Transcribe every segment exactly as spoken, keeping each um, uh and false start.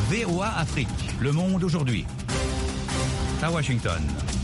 V O A Afrique, Le Monde aujourd'hui. À Washington.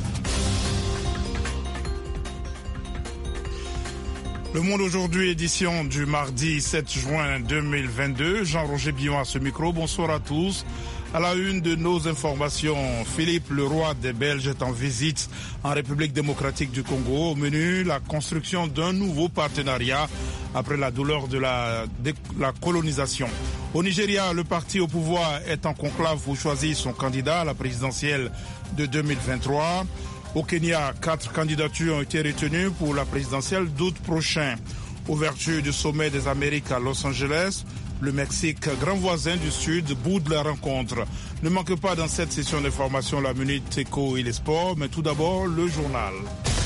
Le Monde aujourd'hui, édition du mardi sept juin deux mille vingt-deux. Jean-Roger Billon à ce micro. Bonsoir à tous. À la une de nos informations, Philippe le roi des Belges est en visite en République démocratique du Congo. Au menu, la construction d'un nouveau partenariat après la douleur de la, de la colonisation. Au Nigeria, le parti au pouvoir est en conclave pour choisir son candidat à la présidentielle de deux mille vingt-trois. Au Kenya, quatre candidatures ont été retenues pour la présidentielle d'août prochain. Ouverture du sommet des Amériques à Los Angeles, le Mexique, grand voisin du Sud, boude la rencontre. Ne manque pas dans cette session d'information la minute éco et les sports, mais tout d'abord le journal.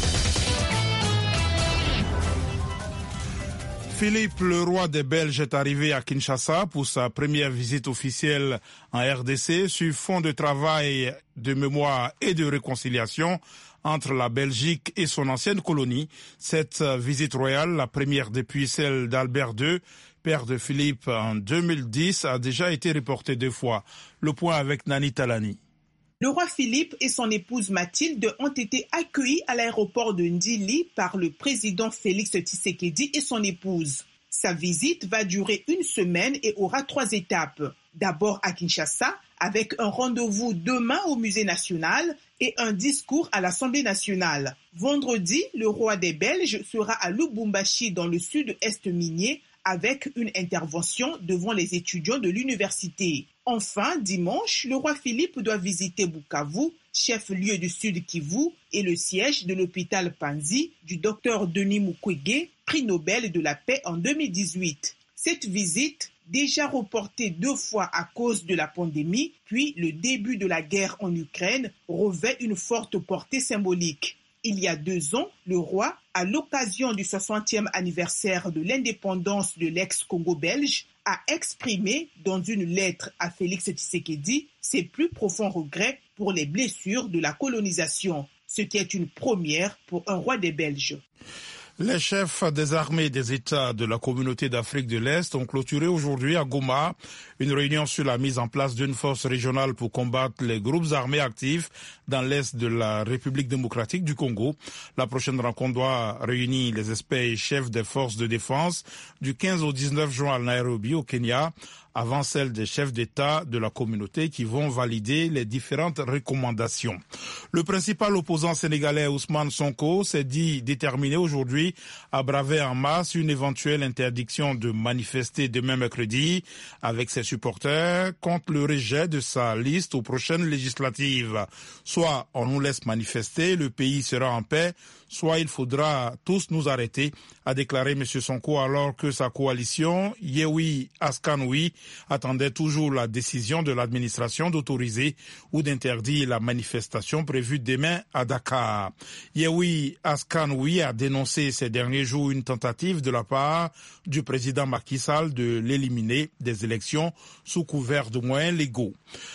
Philippe le roi des Belges est arrivé à Kinshasa pour sa première visite officielle en R D C sur fond de travail de mémoire et de réconciliation entre la Belgique et son ancienne colonie. Cette visite royale, la première depuis celle d'Albert deux, père de Philippe en deux mille dix, a déjà été reportée deux fois. Le point avec Nani Talani. Le roi Philippe et son épouse Mathilde ont été accueillis à l'aéroport de Ndili par le président Félix Tshisekedi et son épouse. Sa visite va durer une semaine et aura trois étapes. D'abord à Kinshasa, avec un rendez-vous demain au Musée national et un discours à l'Assemblée nationale. Vendredi, le roi des Belges sera à Lubumbashi dans le sud-est minier avec une intervention devant les étudiants de l'université. Enfin, dimanche, le roi Philippe doit visiter Bukavu, chef-lieu du Sud Kivu, et le siège de l'hôpital Panzi du docteur Denis Mukwege, prix Nobel de la paix en deux mille dix-huit. Cette visite, déjà reportée deux fois à cause de la pandémie, puis le début de la guerre en Ukraine, revêt une forte portée symbolique. Il y a deux ans, le roi, à l'occasion du soixantième anniversaire de l'indépendance de l'ex-Congo belge, a exprimé dans une lettre à Félix Tshisekedi ses plus profonds regrets pour les blessures de la colonisation, ce qui est une première pour un roi des Belges. Les chefs des armées des États de la communauté d'Afrique de l'Est ont clôturé aujourd'hui à Goma une réunion sur la mise en place d'une force régionale pour combattre les groupes armés actifs dans l'Est de la République démocratique du Congo. La prochaine rencontre doit réunir les experts et chefs des forces de défense du quinze au dix-neuf juin à Nairobi, au Kenya, avant celle des chefs d'État de la communauté qui vont valider les différentes recommandations. Le principal opposant sénégalais Ousmane Sonko s'est dit déterminé aujourd'hui à braver en masse une éventuelle interdiction de manifester demain mercredi avec ses supporters contre le rejet de sa liste aux prochaines législatives. Soit on nous laisse manifester, le pays sera en paix, soit il faudra tous nous arrêter, a déclaré M. Sonko alors que sa coalition Yewi Askanoui attendait toujours la décision de l'administration d'autoriser ou d'interdire la manifestation prévue demain à Dakar. Yewi Askanoui a dénoncé ces derniers jours une tentative de la part du président Macky Sall de l'éliminer des élections sous couvert de moyens légaux.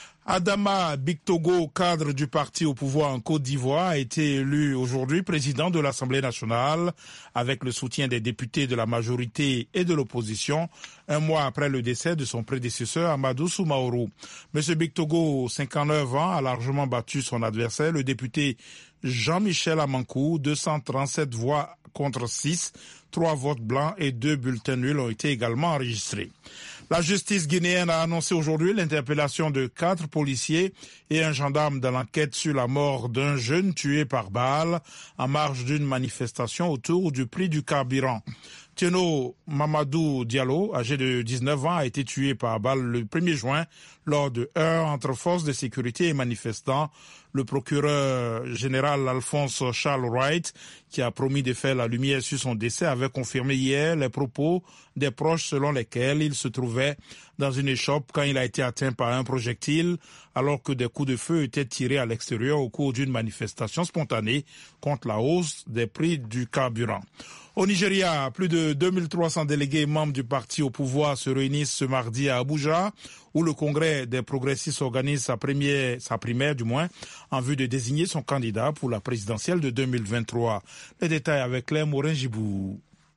Adama Bictogo, cadre du parti au pouvoir en Côte d'Ivoire, a été élu aujourd'hui président de l'Assemblée nationale avec le soutien des députés de la majorité et de l'opposition, un mois après le décès de son prédécesseur Amadou Soumaoro. Monsieur Bictogo, cinquante-neuf ans, a largement battu son adversaire, le député Jean-Michel Amankou, deux cent trente-sept voix contre six, trois votes blancs et deux bulletins nuls ont été également enregistrés. La justice guinéenne a annoncé aujourd'hui l'interpellation de quatre policiers et un gendarme dans l'enquête sur la mort d'un jeune tué par balle en marge d'une manifestation autour du prix du carburant. Tieno Mamadou Diallo, âgé de dix-neuf ans, a été tué par balle le premier juin lors de heurts entre forces de sécurité et manifestants. Le procureur général Alphonse Charles Wright, qui a promis de faire la lumière sur son décès, avait confirmé hier les propos des proches selon lesquels il se trouvait dans une échoppe quand il a été atteint par un projectile alors que des coups de feu étaient tirés à l'extérieur au cours d'une manifestation spontanée contre la hausse des prix du carburant. Au Nigeria, plus de deux mille trois cents délégués membres du parti au pouvoir se réunissent ce mardi à Abuja, où le Congrès des progressistes organise sa première, sa primaire du moins, en vue de désigner son candidat pour la présidentielle de deux mille vingt-trois. Les détails avec Claire Morin-Gibou.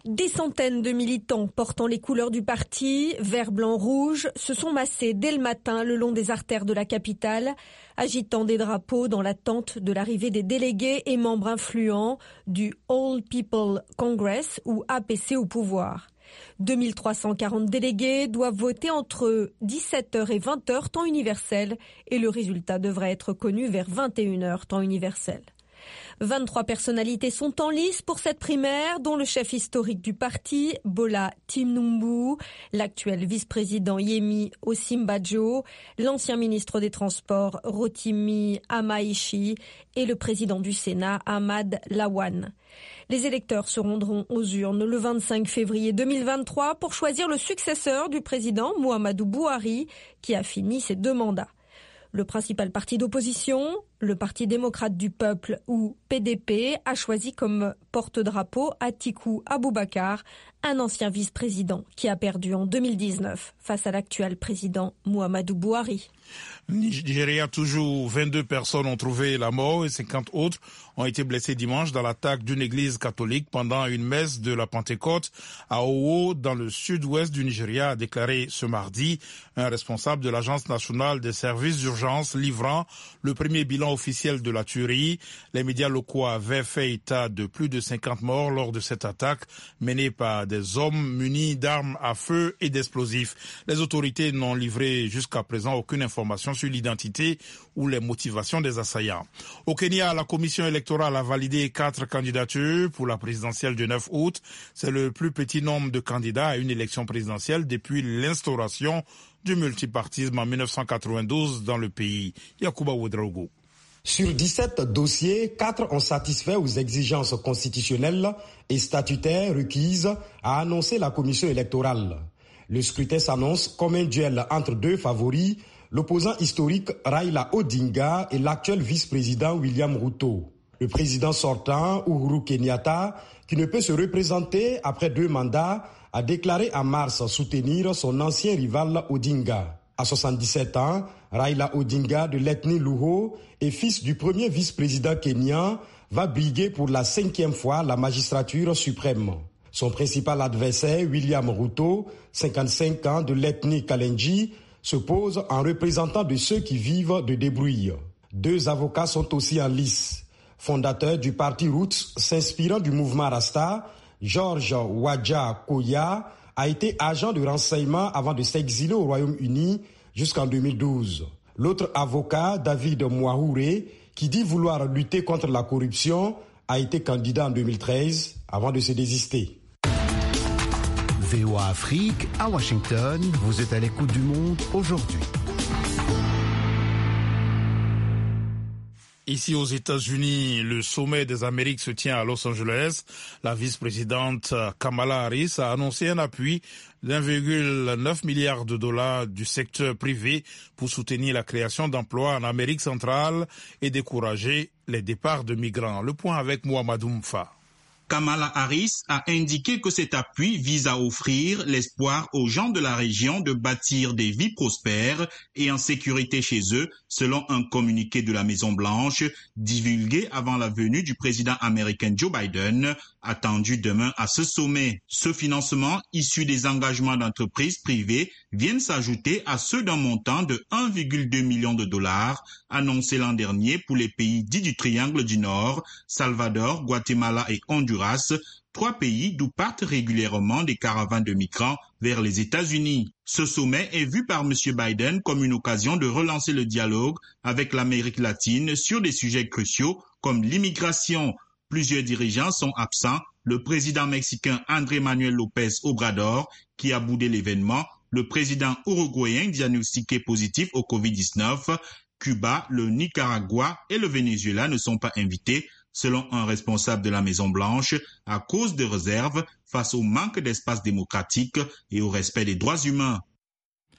Des centaines de militants portant les couleurs du parti, vert, blanc, rouge, se sont massés dès le matin le long des artères de la capitale, agitant des drapeaux dans l'attente de l'arrivée des délégués et membres influents du All People Congress ou A P C au pouvoir. deux mille trois cent quarante délégués doivent voter entre dix-sept heures et vingt heures temps universel et le résultat devrait être connu vers vingt et une heures temps universel. vingt-trois personnalités sont en lice pour cette primaire, dont le chef historique du parti, Bola Tinubu, l'actuel vice-président Yemi Osinbajo, l'ancien ministre des Transports Rotimi Amaechi et le président du Sénat Ahmad Lawan. Les électeurs se rendront aux urnes le vingt-cinq février deux mille vingt-trois pour choisir le successeur du président Muhammadu Buhari, qui a fini ses deux mandats. Le principal parti d'opposition, le Parti démocrate du peuple ou P D P, a choisi comme porte-drapeau Atiku Abubakar, un ancien vice-président qui a perdu en deux mille dix-neuf face à l'actuel président Muhammadu Buhari. Nigeria, toujours vingt-deux personnes ont trouvé la mort et cinquante autres ont été blessées dimanche dans l'attaque d'une église catholique pendant une messe de la Pentecôte à Owo, dans le sud-ouest du Nigeria, a déclaré ce mardi un responsable de l'Agence nationale des services d'urgence livrant le premier bilan officiel de la tuerie. Les médias locaux avaient fait état de plus de cinquante morts lors de cette attaque menée par des hommes munis d'armes à feu et d'explosifs. Les autorités n'ont livré jusqu'à présent aucune information sur l'identité ou les motivations des assaillants. Au Kenya, la commission électorale a validé quatre candidatures pour la présidentielle du neuf août. C'est le plus petit nombre de candidats à une élection présidentielle depuis l'instauration du multipartisme en mille neuf cent quatre-vingt-douze dans le pays. Yakuba Ouedraogo. Sur dix-sept dossiers, quatre ont satisfait aux exigences constitutionnelles et statutaires requises, a annoncé la commission électorale. Le scrutin s'annonce comme un duel entre deux favoris, l'opposant historique Raila Odinga et l'actuel vice-président William Ruto. Le président sortant, Uhuru Kenyatta, qui ne peut se représenter après deux mandats, a déclaré en mars soutenir son ancien rival Odinga. À soixante-dix-sept ans, Raila Odinga de l'ethnie Luo et fils du premier vice-président kényan va briguer pour la cinquième fois la magistrature suprême. Son principal adversaire, William Ruto, cinquante-cinq ans de l'ethnie Kalenjin, se pose en représentant de ceux qui vivent de débrouilles. Deux avocats sont aussi en lice. Fondateur du parti Roots, s'inspirant du mouvement Rasta, George Wadja Koya a été agent de renseignement avant de s'exiler au Royaume-Uni jusqu'en deux mille douze. L'autre avocat, David Mwahure, qui dit vouloir lutter contre la corruption, a été candidat en deux mille treize avant de se désister. V O A Afrique, à Washington, vous êtes à l'écoute du monde aujourd'hui. Ici aux États-Unis, le sommet des Amériques se tient à Los Angeles. La vice-présidente Kamala Harris a annoncé un appui d'un virgule neuf milliard de dollars du secteur privé pour soutenir la création d'emplois en Amérique centrale et décourager les départs de migrants. Le point avec Mohamedou Mfa. Kamala Harris a indiqué que cet appui vise à offrir l'espoir aux gens de la région de bâtir des vies prospères et en sécurité chez eux, selon un communiqué de la Maison-Blanche divulgué avant la venue du président américain Joe Biden, attendu demain à ce sommet. Ce financement, issu des engagements d'entreprises privées, vient s'ajouter à ceux d'un montant de un virgule deux million de dollars annoncé l'an dernier pour les pays dits du Triangle du Nord, Salvador, Guatemala et Honduras, trois pays d'où partent régulièrement des caravanes de migrants vers les États-Unis. Ce sommet est vu par M. Biden comme une occasion de relancer le dialogue avec l'Amérique latine sur des sujets cruciaux comme l'immigration. Plusieurs dirigeants sont absents. Le président mexicain Andrés Manuel López Obrador, qui a boudé l'événement, le président uruguayen diagnostiqué positif au covid dix-neuf, Cuba, le Nicaragua et le Venezuela ne sont pas invités, selon un responsable de la Maison-Blanche, à cause de réserves face au manque d'espace démocratique et au respect des droits humains.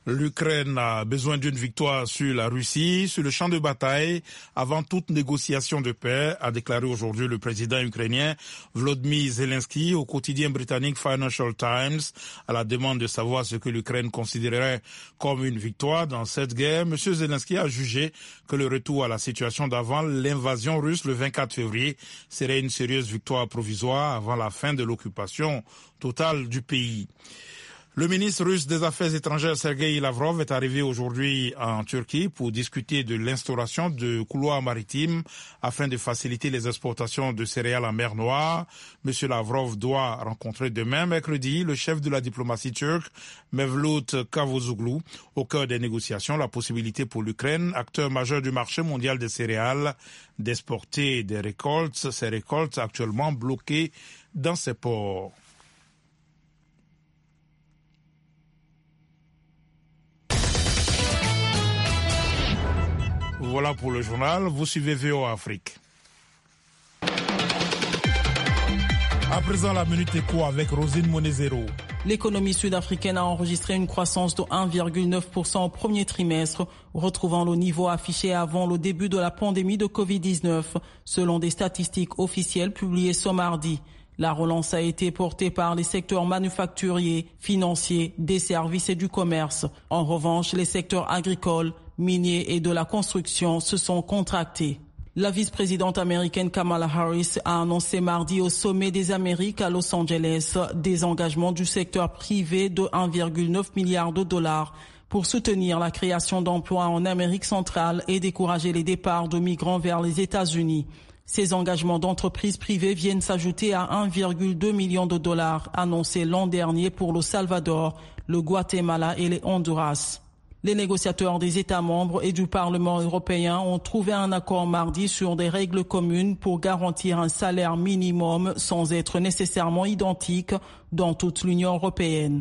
L'Ukraine a besoin d'une victoire sur la Russie, sur le champ de bataille, avant toute négociation de paix, a déclaré aujourd'hui le président ukrainien Volodymyr Zelensky au quotidien britannique Financial Times, à la demande de savoir ce que l'Ukraine considérerait comme une victoire dans cette guerre. M. Zelensky a jugé que le retour à la situation d'avant l'invasion russe le vingt-quatre février serait une sérieuse victoire provisoire avant la fin de l'occupation totale du pays. Le ministre russe des Affaires étrangères Sergei Lavrov est arrivé aujourd'hui en Turquie pour discuter de l'instauration de couloirs maritimes afin de faciliter les exportations de céréales en mer Noire. M. Lavrov doit rencontrer demain, mercredi, le chef de la diplomatie turque, Mevlut Cavusoglu, au cœur des négociations, la possibilité pour l'Ukraine, acteur majeur du marché mondial des céréales, d'exporter des récoltes, ces récoltes actuellement bloquées dans ses ports. Voilà pour le journal. Vous suivez V O A Afrique. À présent, la Minute Éco avec Rosine Monezero. L'économie sud-africaine a enregistré une croissance de un virgule neuf pour cent au premier trimestre, retrouvant le niveau affiché avant le début de la pandémie de covid dix-neuf, selon des statistiques officielles publiées ce mardi. La relance a été portée par les secteurs manufacturiers, financiers, des services et du commerce. En revanche, les secteurs agricoles, miniers et de la construction se sont contractés. La vice-présidente américaine Kamala Harris a annoncé mardi au sommet des Amériques à Los Angeles des engagements du secteur privé de un virgule neuf milliard de dollars pour soutenir la création d'emplois en Amérique centrale et décourager les départs de migrants vers les États-Unis. Ces engagements d'entreprises privées viennent s'ajouter à un virgule deux million de dollars annoncés l'an dernier pour le Salvador, le Guatemala et les Honduras. Les négociateurs des États membres et du Parlement européen ont trouvé un accord mardi sur des règles communes pour garantir un salaire minimum sans être nécessairement identique dans toute l'Union européenne.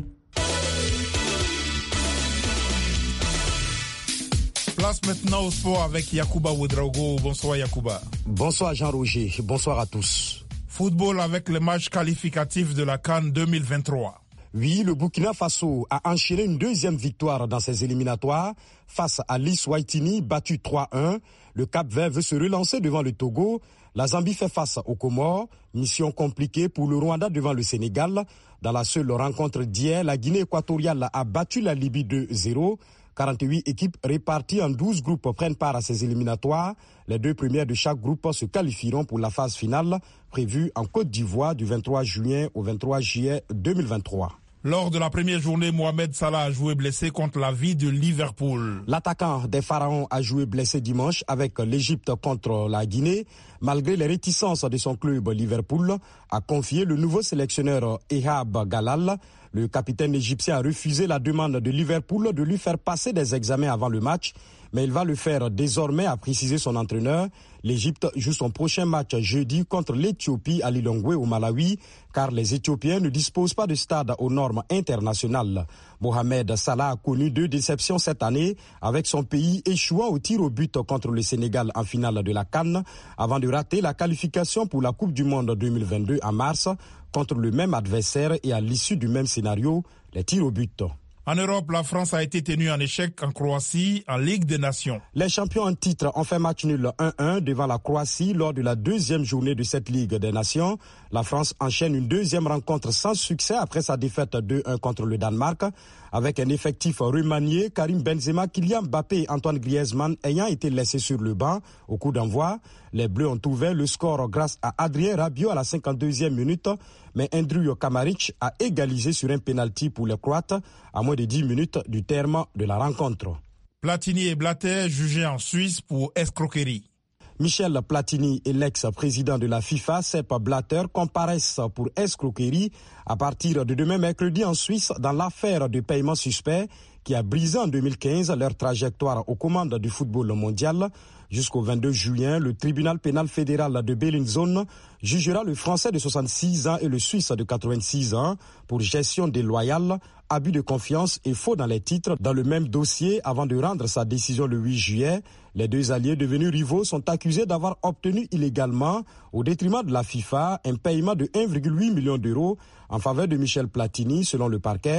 Place maintenant au sport avec Yacouba Ouedraogo. Bonsoir Yacouba. Bonsoir Jean-Roger, bonsoir à tous. Football avec les matchs qualificatifs de la CAN deux mille vingt-trois. Oui, le Burkina Faso a enchaîné une deuxième victoire dans ses éliminatoires face à l'Eswatini, battu trois un. Le Cap-Vert veut se relancer devant le Togo. La Zambie fait face aux Comores. Mission compliquée pour le Rwanda devant le Sénégal. Dans la seule rencontre d'hier, la Guinée équatoriale a battu la Libye deux zéro. quarante-huit équipes réparties en douze groupes prennent part à ces éliminatoires. Les deux premières de chaque groupe se qualifieront pour la phase finale prévue en Côte d'Ivoire du vingt-trois juin au vingt-trois juillet deux mille vingt-trois. Lors de la première journée, Mohamed Salah a joué blessé contre la vie de Liverpool. L'attaquant des Pharaons a joué blessé dimanche avec l'Égypte contre la Guinée. Malgré les réticences de son club Liverpool, a confié le nouveau sélectionneur Ehab Galal. Le capitaine égyptien a refusé la demande de Liverpool de lui faire passer des examens avant le match, mais il va le faire désormais, a précisé son entraîneur. L'Égypte joue son prochain match jeudi contre l'Éthiopie à Lilongwe au Malawi, car les Éthiopiens ne disposent pas de stade aux normes internationales. Mohamed Salah a connu deux déceptions cette année, avec son pays échouant au tir au but contre le Sénégal en finale de la CAN, avant de rater la qualification pour la Coupe du Monde deux mille vingt-deux en mars, contre le même adversaire et à l'issue du même scénario, les tirs au but. En Europe, la France a été tenue en échec en Croatie, en Ligue des Nations. Les champions en titre ont fait match nul un un devant la Croatie lors de la deuxième journée de cette Ligue des Nations. La France enchaîne une deuxième rencontre sans succès après sa défaite deux un contre le Danemark. Avec un effectif remanié, Karim Benzema, Kylian Mbappé et Antoine Griezmann ayant été laissés sur le banc au coup d'envoi. Les Bleus ont ouvert le score grâce à Adrien Rabiot à la cinquante-deuxième minute, mais Andriy Kramaric a égalisé sur un pénalty pour les Croates à moins de dix minutes du terme de la rencontre. Platini et Blatter jugés en Suisse pour escroquerie. Michel Platini et l'ex-président de la FIFA, Sepp Blatter, comparaissent pour escroquerie à partir de demain mercredi en Suisse dans l'affaire de paiement suspect qui a brisé en deux mille quinze leur trajectoire aux commandes du football mondial. Jusqu'au vingt-deux juin, le tribunal pénal fédéral de Bellinzone jugera le Français de soixante-six ans et le Suisse de quatre-vingt-six ans pour gestion déloyale, abus de confiance et faux dans les titres dans le même dossier avant de rendre sa décision le huit juillet. Les deux alliés devenus rivaux sont accusés d'avoir obtenu illégalement, au détriment de la FIFA, un paiement de un virgule huit million d'euros en faveur de Michel Platini, selon le parquet.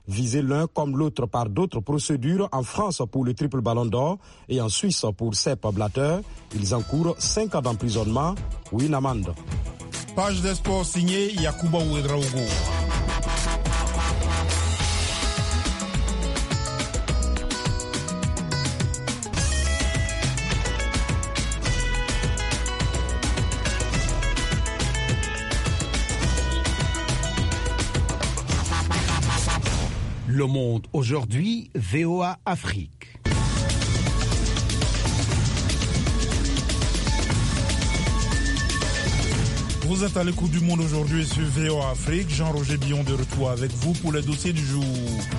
visés l'un comme l'autre par d'autres procédures en France pour le triple ballon d'or et en Suisse pour Sepp Blatter. Ils encourent cinq ans d'emprisonnement ou une amende. Page des sports signée Yakuba Ouedraogo. Le Monde aujourd'hui, V O A Afrique. Vous êtes à l'écoute du Monde aujourd'hui sur V O A Afrique. Jean-Roger Billon de retour avec vous pour les dossiers du jour.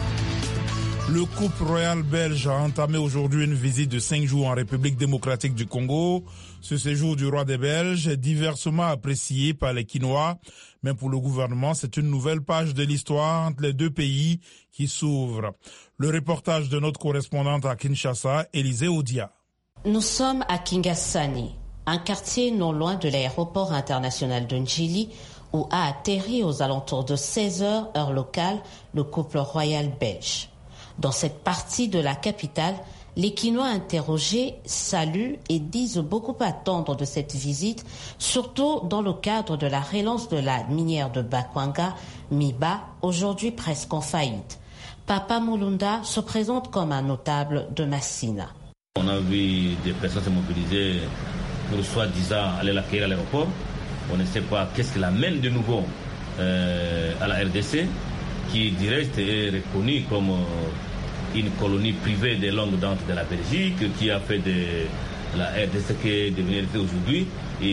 Le couple royal belge a entamé aujourd'hui une visite de cinq jours en République démocratique du Congo. Ce séjour du roi des Belges est diversement apprécié par les Kinois, mais pour le gouvernement, c'est une nouvelle page de l'histoire entre les deux pays qui s'ouvre. Le reportage de notre correspondante à Kinshasa, Élisée Odia. Nous sommes à Kingasani, un quartier non loin de l'aéroport international de Njili, où a atterri aux alentours de seize heures, heure locale, le couple royal belge. Dans cette partie de la capitale, les Kinois interrogés saluent et disent beaucoup attendre de cette visite, surtout dans le cadre de la relance de la minière de Bakwanga, Miba, aujourd'hui presque en faillite. Papa Mulunda se présente comme un notable de Massina. On a vu des personnes se mobiliser pour soi-disant aller l'accueillir à l'aéroport. On ne sait pas qu'est-ce qui l'amène de nouveau euh, à la R D C, qui du reste est reconnue comme euh, une colonie privée des longues dentes de la Belgique, qui a fait de la R D C qui est devenue aujourd'hui.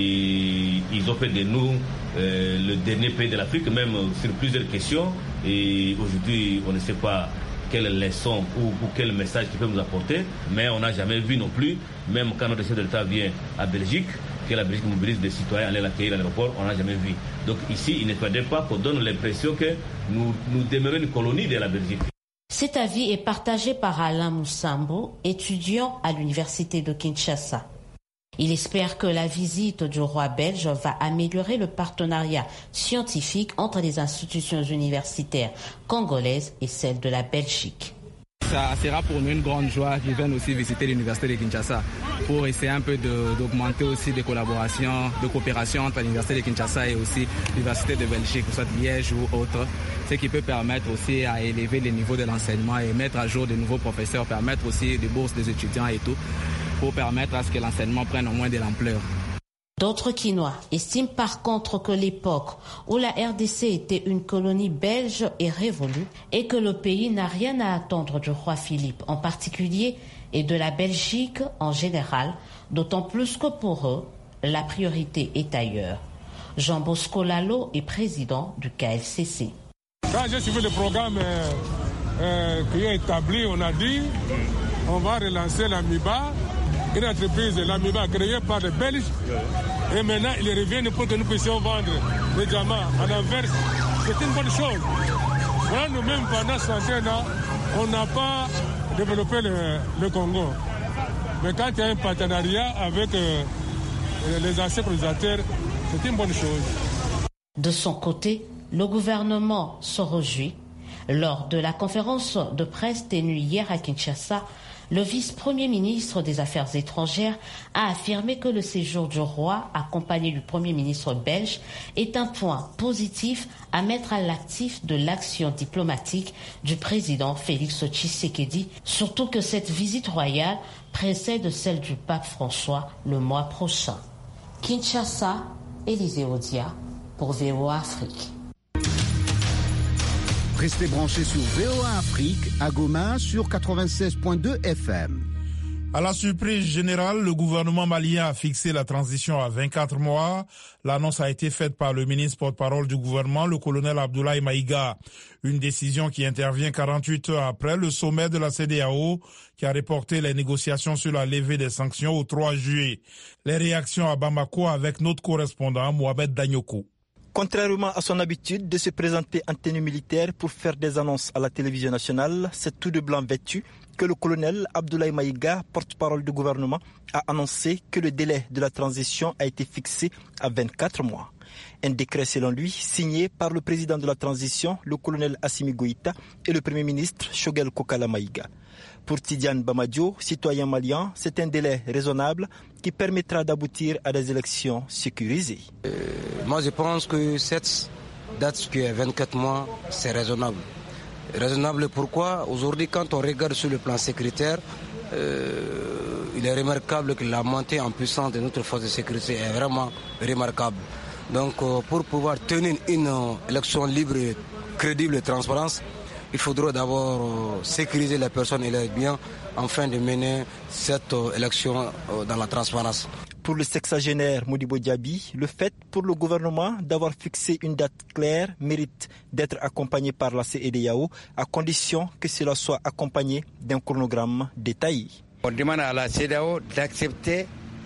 Et ils ont fait de nous euh, le dernier pays de l'Afrique, même sur plusieurs questions. Et aujourd'hui, on ne sait pas quelle leçon ou, ou quel message qu'ils peuvent nous apporter, mais on n'a jamais vu non plus, même quand notre chef de l'État vient à Belgique, que la Belgique mobilise des citoyens à aller l'accueillir à l'aéroport, on n'a jamais vu. Donc ici, il ne faudrait pas qu'on donne l'impression que nous, nous demeurons une colonie de la Belgique. Cet avis est partagé par Alain Moussambo, étudiant à l'université de Kinshasa. Il espère que la visite du roi belge va améliorer le partenariat scientifique entre les institutions universitaires congolaises et celles de la Belgique. Ça sera pour nous une grande joie qu'ils viennent aussi visiter l'université de Kinshasa pour essayer un peu de, d'augmenter aussi des collaborations, de coopération entre l'université de Kinshasa et aussi l'université de Belgique, que ce soit Liège ou autre, ce qui peut permettre aussi à élever les niveaux de l'enseignement et mettre à jour de nouveaux professeurs, permettre aussi des bourses des étudiants et tout, pour permettre à ce que l'enseignement prenne au moins de l'ampleur. D'autres Kinois estiment par contre que l'époque où la R D C était une colonie belge est révolue et que le pays n'a rien à attendre du roi Philippe en particulier et de la Belgique en général, d'autant plus que pour eux, la priorité est ailleurs. Jean Bosco Lalo est président du K L C C. Quand j'ai suivi le programme euh, euh, qui est établi, on a dit on va relancer la MIBA, une entreprise, la MIBA créée par les Belges, et maintenant ils reviennent pour que nous puissions vendre les diamants à l'inverse. C'est une bonne chose. Voilà, nous-mêmes, pendant centaines ans, on n'a pas développé le, le Congo. Mais quand il y a un partenariat avec euh, les anciens colonisateurs, c'est une bonne chose. De son côté, le gouvernement se réjouit. Lors de la conférence de presse tenue hier à Kinshasa, le vice-premier ministre des Affaires étrangères a affirmé que le séjour du roi, accompagné du premier ministre belge, est un point positif à mettre à l'actif de l'action diplomatique du président Félix Tshisekedi, surtout que cette visite royale précède celle du pape François le mois prochain. Kinshasa, Élisée Odia pour V O A Afrique. Restez branchés sur V O A Afrique à Goma sur quatre-vingt-seize point deux F M. À la surprise générale, le gouvernement malien a fixé la transition à vingt-quatre mois. L'annonce a été faite par le ministre porte-parole du gouvernement, le colonel Abdoulaye Maïga. Une décision qui intervient quarante-huit heures après le sommet de la C E D E A O qui a reporté les négociations sur la levée des sanctions au trois juillet. Les réactions à Bamako avec notre correspondant Mohamed Danyoko. Contrairement à son habitude de se présenter en tenue militaire pour faire des annonces à la télévision nationale, c'est tout de blanc vêtu que le colonel Abdoulaye Maïga, porte-parole du gouvernement, a annoncé que le délai de la transition a été fixé à vingt-quatre mois. Un décret selon lui signé par le président de la transition, le colonel Assimi Goïta, et le premier ministre Choguel Kokala Maïga. Pour Tidiane Bamadio, citoyen malien, c'est un délai raisonnable qui permettra d'aboutir à des élections sécurisées. Euh, moi je pense que cette date qui est vingt-quatre mois, c'est raisonnable. Raisonnable pourquoi? Aujourd'hui, quand on regarde sur le plan sécuritaire, euh, il est remarquable que la montée en puissance de notre force de sécurité est vraiment remarquable. Donc euh, pour pouvoir tenir une euh, élection libre, crédible et transparente, il faudra d'abord euh, sécuriser les personnes et les biens afin de mener cette euh, élection euh, dans la transparence. Pour le sexagénaire Modibo Diaby, le fait pour le gouvernement d'avoir fixé une date claire mérite d'être accompagné par la C E D E A O à condition que cela soit accompagné d'un chronogramme détaillé. On demande à la C E D E A O d'accepter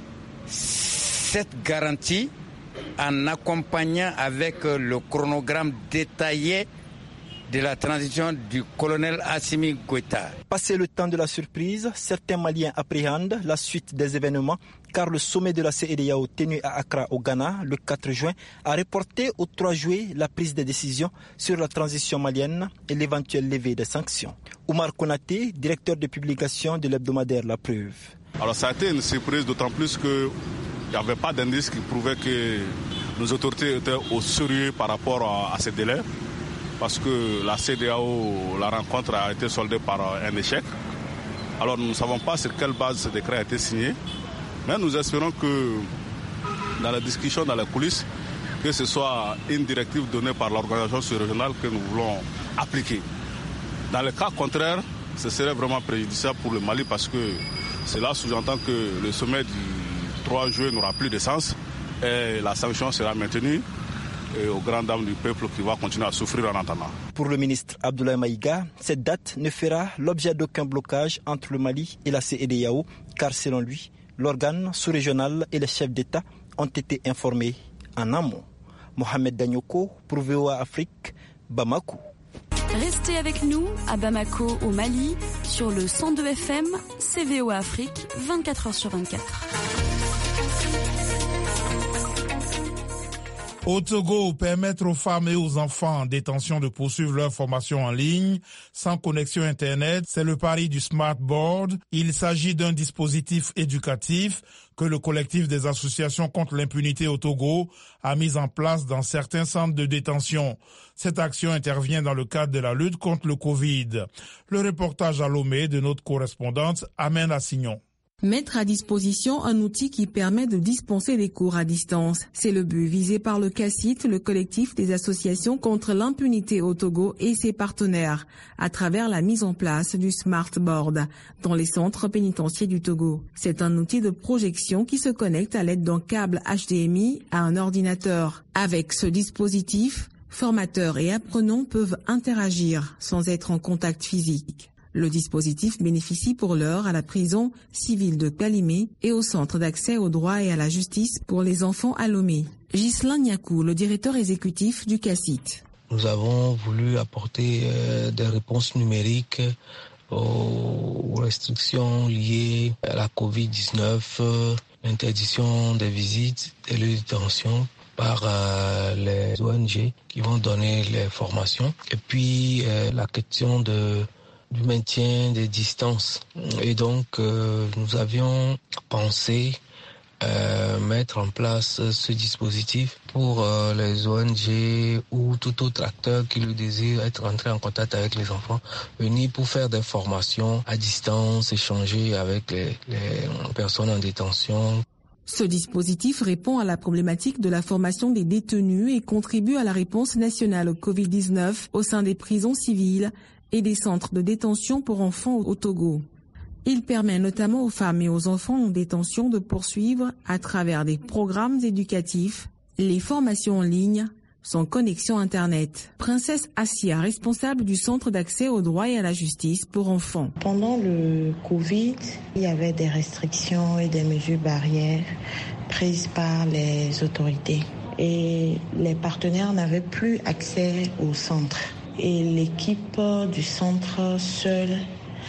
cette garantie en accompagnant avec le chronogramme détaillé de la transition du colonel Assimi Goïta. Passé le temps de la surprise, certains Maliens appréhendent la suite des événements car le sommet de la C E D E A O tenu à Accra au Ghana le quatre juin a reporté au trois juillet la prise de décision sur la transition malienne et l'éventuelle levée des sanctions. Oumar Konaté, directeur de publication de l'hebdomadaire La Preuve. Alors ça a été une surprise d'autant plus qu'il n'y avait pas d'indice qui prouvait que nos autorités étaient au sérieux par rapport à, à ces délais. Parce que la C E D E A O, la rencontre a été soldée par un échec. Alors nous ne savons pas sur quelle base ce décret a été signé, mais nous espérons que dans la discussion, dans les coulisses, que ce soit une directive donnée par l'organisation sous-régionale que nous voulons appliquer. Dans le cas contraire, ce serait vraiment préjudiciable pour le Mali parce que cela sous-entend que le sommet du trois juillet n'aura plus de sens et la sanction sera maintenue. Et aux grandes dames du peuple qui va continuer à souffrir en attendant. Pour le ministre Abdoulaye Maïga, cette date ne fera l'objet d'aucun blocage entre le Mali et la C E D E A O, car selon lui, l'organe sous-régional et les chefs d'État ont été informés en amont. Mohamed Danyoko pour V O A Afrique, Bamako. Restez avec nous à Bamako au Mali sur le cent deux F M, C V O A Afrique, vingt-quatre heures sur vingt-quatre. Au Togo, permettre aux femmes et aux enfants en détention de poursuivre leur formation en ligne sans connexion Internet, c'est le pari du Smart Board. Il s'agit d'un dispositif éducatif que le collectif des associations contre l'impunité au Togo a mis en place dans certains centres de détention. Cette action intervient dans le cadre de la lutte contre le Covid. Le reportage à Lomé de notre correspondante Amène Assignon. Mettre à disposition un outil qui permet de dispenser des cours à distance. C'est le but visé par le C A C I T, le collectif des associations contre l'impunité au Togo et ses partenaires, à travers la mise en place du Smart Board dans les centres pénitentiaires du Togo. C'est un outil de projection qui se connecte à l'aide d'un câble H D M I à un ordinateur. Avec ce dispositif, formateurs et apprenants peuvent interagir sans être en contact physique. Le dispositif bénéficie pour l'heure à la prison civile de Kalimé et au centre d'accès au droit et à la justice pour les enfants à Lomé. Ghislain Niakou, le directeur exécutif du C A C I T. Nous avons voulu apporter euh, des réponses numériques aux restrictions liées à la covid dix-neuf, euh, l'interdiction des visites et les détentions par euh, les O N G qui vont donner les formations. Et puis euh, la question de du maintien des distances. Et donc, euh, nous avions pensé euh, mettre en place ce dispositif pour euh, les O N G ou tout autre acteur qui le désire être entré en contact avec les enfants, venir pour faire des formations à distance, échanger avec les, les personnes en détention. Ce dispositif répond à la problématique de la formation des détenus et contribue à la réponse nationale au covid dix-neuf au sein des prisons civiles et des centres de détention pour enfants au Togo. Il permet notamment aux femmes et aux enfants en détention de poursuivre, à travers des programmes éducatifs, les formations en ligne sans connexion Internet. Princesse Assia, responsable du centre d'accès au droit et à la justice pour enfants. Pendant le Covid, il y avait des restrictions et des mesures barrières prises par les autorités. Et les partenaires n'avaient plus accès au centre. Et l'équipe du centre seule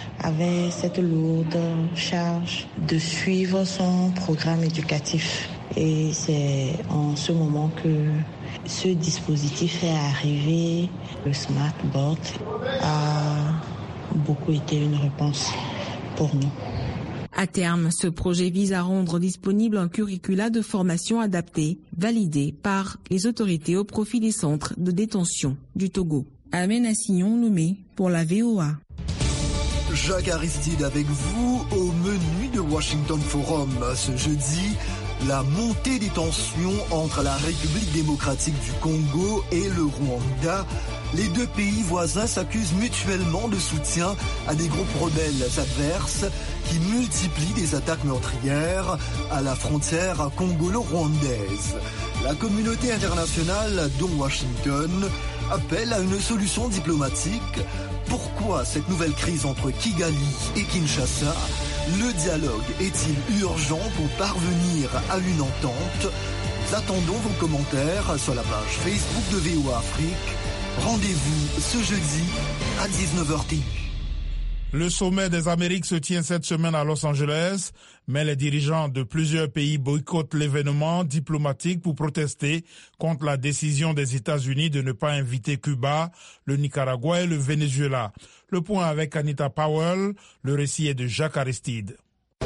avait cette lourde charge de suivre son programme éducatif. Et c'est en ce moment que ce dispositif est arrivé. Le Smart Board a beaucoup été une réponse pour nous. À terme, ce projet vise à rendre disponible un curricula de formation adapté, validé par les autorités au profit des centres de détention du Togo. Amène Sillon Lomé pour la V O A. Jacques Aristide avec vous au menu de Washington Forum ce jeudi. La montée des tensions entre la République démocratique du Congo et le Rwanda. Les deux pays voisins s'accusent mutuellement de soutien à des groupes rebelles adverses qui multiplient des attaques meurtrières à la frontière congolo-rwandaise. La communauté internationale, dont Washington, appelle à une solution diplomatique. Pourquoi cette nouvelle crise entre Kigali et Kinshasa? Le dialogue est-il urgent pour parvenir à une entente? Nous attendons vos commentaires sur la page Facebook de V O A Afrique. Rendez-vous ce jeudi à dix-neuf heures T. Le sommet des Amériques se tient cette semaine à Los Angeles, mais les dirigeants de plusieurs pays boycottent l'événement diplomatique pour protester contre la décision des États-Unis de ne pas inviter Cuba, le Nicaragua et le Venezuela. Le point avec Anita Powell, le récit est de Jacques Aristide.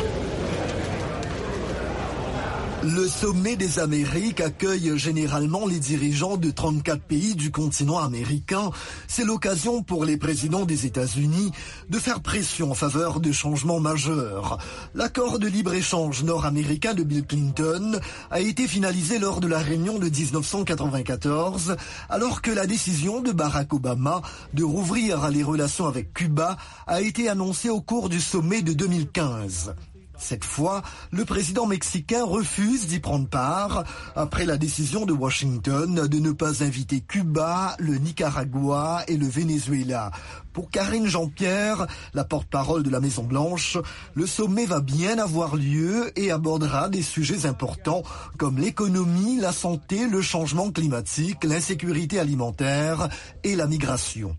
Le sommet des Amériques accueille généralement les dirigeants de trente-quatre pays du continent américain. C'est l'occasion pour les présidents des États-Unis de faire pression en faveur de changements majeurs. L'accord de libre-échange nord-américain de Bill Clinton a été finalisé lors de la réunion de dix-neuf cent quatre-vingt-quatorze, alors que la décision de Barack Obama de rouvrir les relations avec Cuba a été annoncée au cours du sommet de deux mille quinze. Cette fois, le président mexicain refuse d'y prendre part après la décision de Washington de ne pas inviter Cuba, le Nicaragua et le Venezuela. Pour Karine Jean-Pierre, la porte-parole de la Maison-Blanche, le sommet va bien avoir lieu et abordera des sujets importants comme l'économie, la santé, le changement climatique, l'insécurité alimentaire et la migration.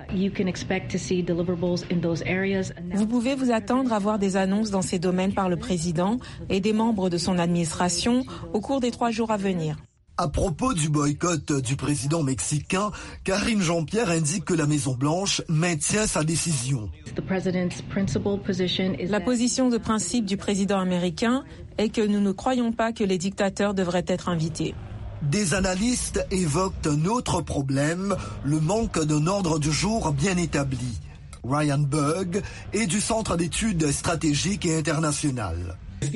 Vous pouvez vous attendre à voir des annonces dans ces domaines par le président et des membres de son administration au cours des trois jours à venir. À propos du boycott du président mexicain, Karine Jean-Pierre indique que la Maison-Blanche maintient sa décision. La position de principe du président américain est que nous ne croyons pas que les dictateurs devraient être invités. Des analystes évoquent un autre problème, le manque d'un ordre du jour bien établi. Ryan Bug est du Centre d'études stratégiques et internationales.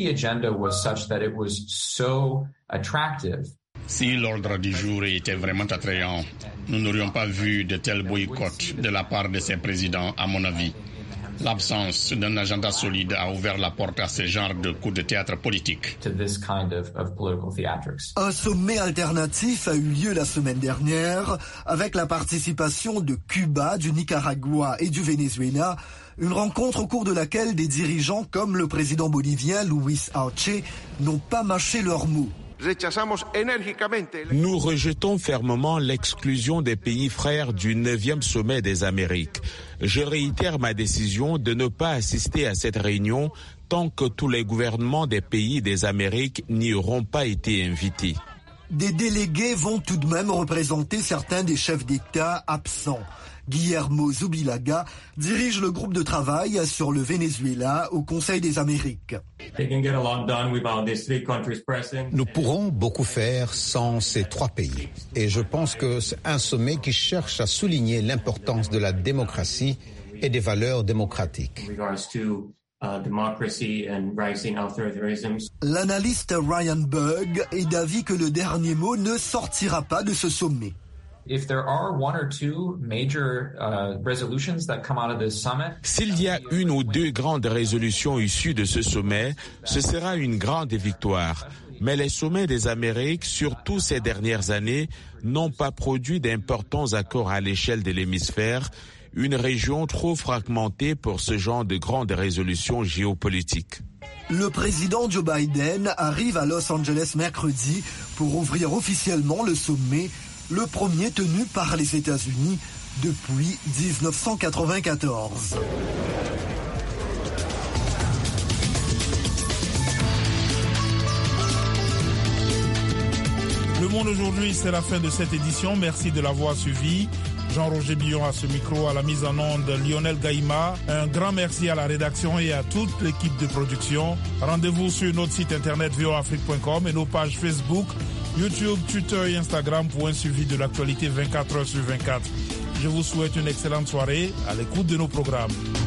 Si l'ordre du jour était vraiment attrayant, nous n'aurions pas vu de tels boycotts de la part de ces présidents, à mon avis. L'absence d'un agenda solide a ouvert la porte à ce genre de coup de théâtre politique. Un sommet alternatif a eu lieu la semaine dernière avec la participation de Cuba, du Nicaragua et du Venezuela. Une rencontre au cours de laquelle des dirigeants comme le président bolivien Luis Arce n'ont pas mâché leurs mots. Nous rejetons fermement l'exclusion des pays frères du neuvième sommet des Amériques. Je réitère ma décision de ne pas assister à cette réunion tant que tous les gouvernements des pays des Amériques n'y auront pas été invités. Des délégués vont tout de même représenter certains des chefs d'État absents. Guillermo Zubillaga dirige le groupe de travail sur le Venezuela au Conseil des Amériques. Nous pourrons beaucoup faire sans ces trois pays. Et je pense que c'est un sommet qui cherche à souligner l'importance de la démocratie et des valeurs démocratiques. L'analyste Ryan Bug est d'avis que le dernier mot ne sortira pas de ce sommet. S'il y a une ou deux grandes résolutions issues de ce sommet, ce sera une grande victoire. Mais les sommets des Amériques, surtout ces dernières années, n'ont pas produit d'importants accords à l'échelle de l'hémisphère, une région trop fragmentée pour ce genre de grandes résolutions géopolitiques. Le président Joe Biden arrive à Los Angeles mercredi pour ouvrir officiellement le sommet, le premier tenu par les États-Unis depuis dix-neuf cent quatre-vingt-quatorze. Monde aujourd'hui, c'est la fin de cette édition. Merci de l'avoir suivi. Jean-Roger Billon à ce micro, à la mise en onde Lionel Gaïma. Un grand merci à la rédaction et à toute l'équipe de production. Rendez-vous sur notre site internet v o afrique point com et nos pages Facebook, YouTube, Twitter et Instagram pour un suivi de l'actualité vingt-quatre heures sur vingt-quatre. Je vous souhaite une excellente soirée à l'écoute de nos programmes.